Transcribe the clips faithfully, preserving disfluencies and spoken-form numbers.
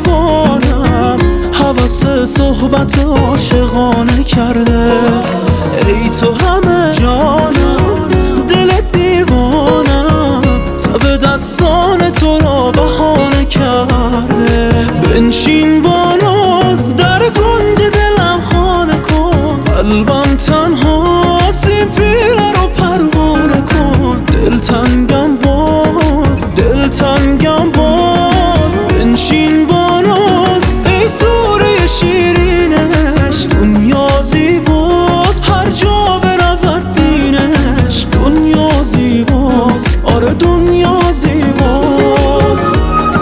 دیوانم حواس صحبت عاشقانه کرده. ای تو همه جانم دل دیوانم تب دستان تو را بهانه کرده. بنشین با ناز در کنج دلم خانه کن، قلبم تنهاست این پیله رو پروانه کن. دلتنگم باز دلتنگم باز بنشین با ناز ای سوره شیرینش. دنیا زیباست هر جا برود دینش، دنیا زیباست آره دنیا زیباست.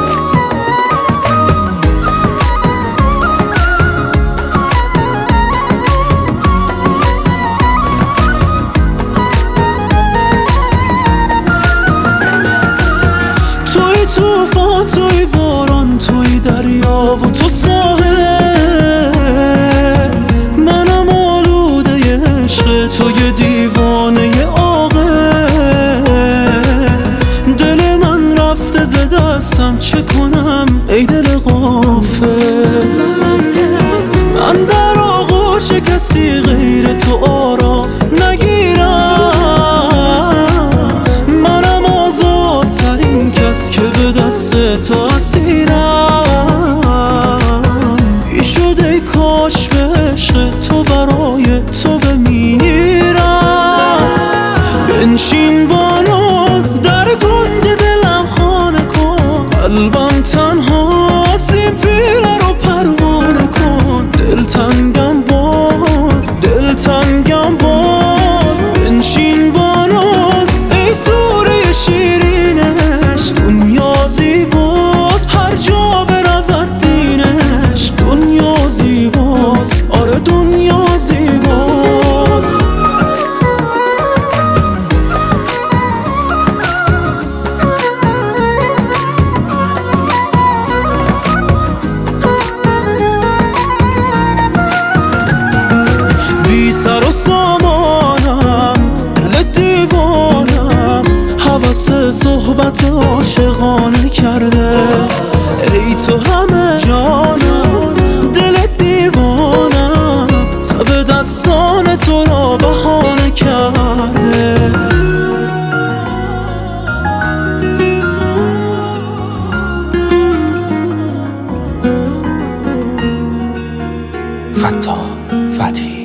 توی توفان توی باران توی دریا و تو ساحل، منم آلوده عشق توی دیوانه عاقل. دل من رفته ز دستم چه کنم ای دل غافل. من در آغوش کسی غیر تو آرام نگیرم، منم آزادترین کس که به دست تو اسیرم. بی شد ای کاش به عشق تو برای تو بمیرم. بنشین با ناز در کنج دلم خانه کن، قلبم تنهاست این پیله رو پروانه کن. دلتنگم باز دلتنگم باز بنشین با ناز ای سوره شیرینش. دنیا زیباست هر جا برود دینش، دنیا زیباست آره دنیا زیباست. بی سر و سامانم دل دیوانم حواس صحبت عاشقانه کرده. ای تو همه جانم دل دیوانم تب دستان تو را بهانه کرده. فتاح فتحی